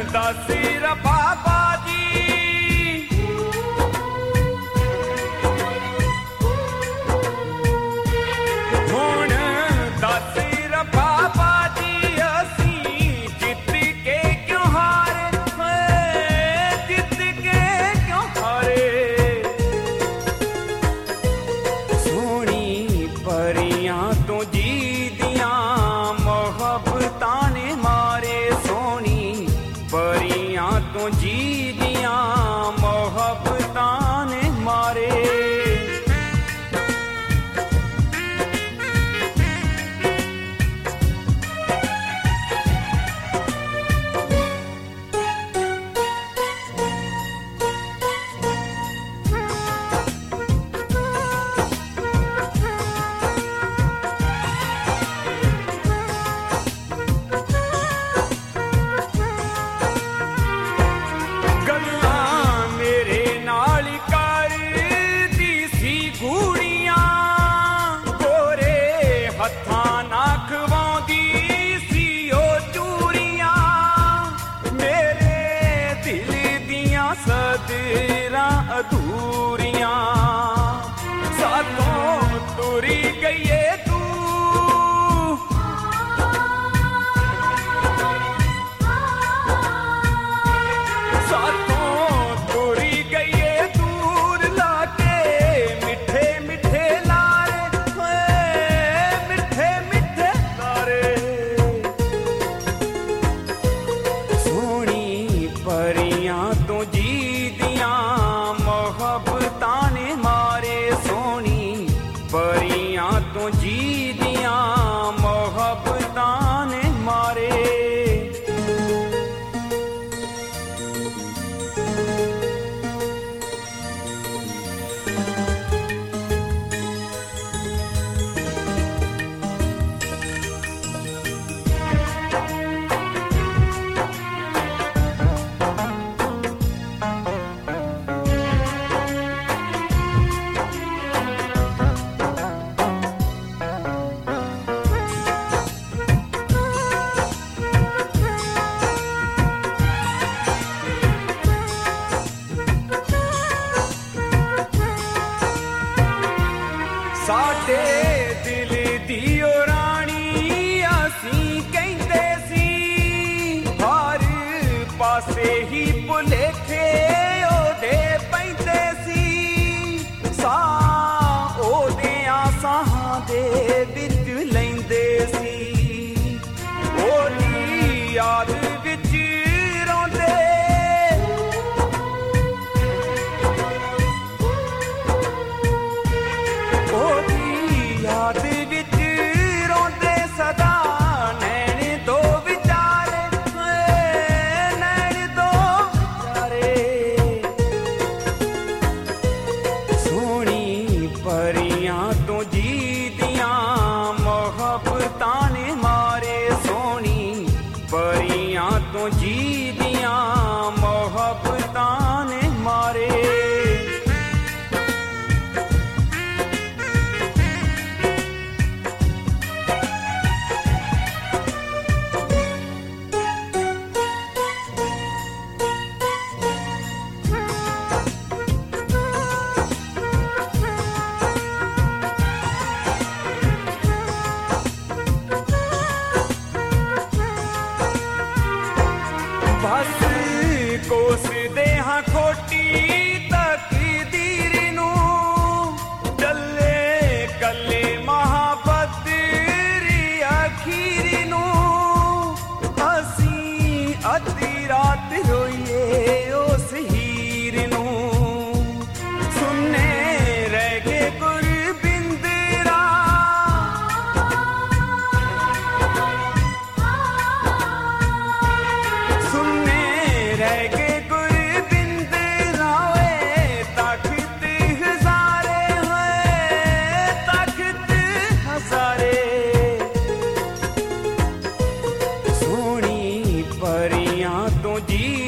दासी बाबा जी हुण दासी बाबा जी असी जित के क्यों हारे जित के क्यों हारे सोनी परियां तो जी दियां मोहब्बतां ने मारे सोनी परियां तो जी दियां मोहब्बतां ने मारे सदरां अधूरियां सातों तुरी गईए तू सातों तुरी गईए दूर लाके मिठे मिठे लारे मिठे मिठे लारे सोनी परियां तो जी मोहब्बतां ने मारे सोनी परियां तो जी दियां मोहब्बतां ने मारे साडे दिल दी ओ रानी असी कहंदे सी हर पासे ही भुलेखे ओदे पैंदे सी सा ओदे आसां दे विच लैंदे सी ओदी याद विच रोंदे याद विच रोंदे सदा नैन दो विचारे नैन दो विचारे सोनी परियां तो जी दियां मोहब्बतां ने मारे सोनी परियां तो जी दियां मोहब्बतां ने मारे बस कोसदे हां खोटी तकदीर नूं चले कल्ले महाबदरी अखीर नूं असीं अद्धी रात रोईए उस हीर नूं सुन्ने रह गए गुरबिंदरा सुन्ने रह गए गुरबिंदरा तख्त हजारे तख्त हजारे सोनी परियां तो जी